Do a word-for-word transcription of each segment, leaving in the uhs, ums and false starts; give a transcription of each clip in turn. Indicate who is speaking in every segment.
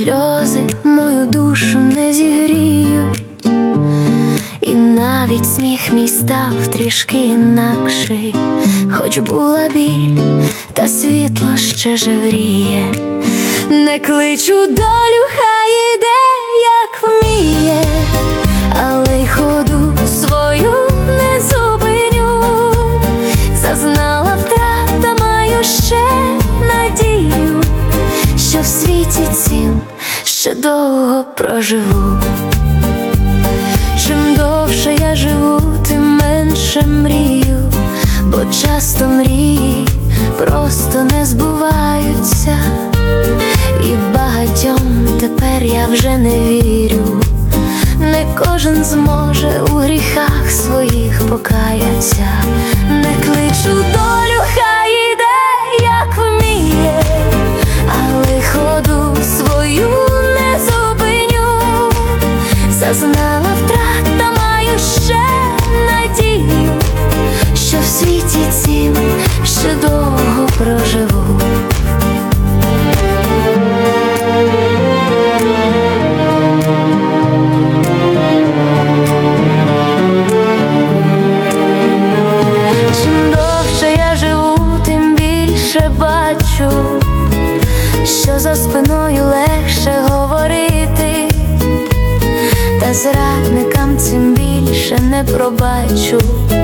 Speaker 1: сльози мою душу не зігріють, і навіть сміх мій став трішки інакший. Хоч була біль, та світло ще жевріє. Не кличу долю, хай іде, як вміє, але й ходу свою не зупиню. Зазнала втрат, та маю ще надію, що в світі цім ще довго проживу. Чим довше я живу, тим менше мрію, бо часто мрії просто не збуваються. І багатьом тепер я вже не вірю. Не кожен зможе у гріхах своїх покаятися. Не кличу долю, хай іде, як вміє, але ходу свою не зупиню. Зазнала втрат, та маю ще надію, що в світі цім ще довго проживу. Бачу, що за спиною легше говорити, та зрадникам цим більше не пробачу.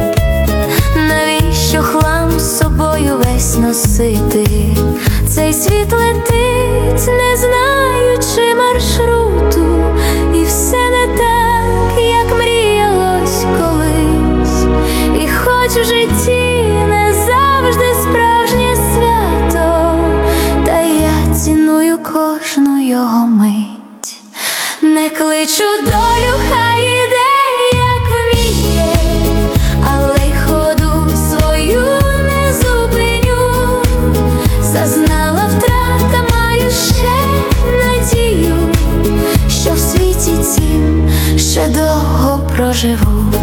Speaker 1: Навіщо хлам з собою весь носити? Цей світ летить, не знаючи маршруту, і все не так, як мріялось колись. І хоч в житті не завжди справжнє свято, та я ціную кожну його мить. Не кличу долю, хай іде, як вміє, але й ходу свою не зупиню. Зазнала втрат, та маю ще надію, що в світі цім ще довго проживу.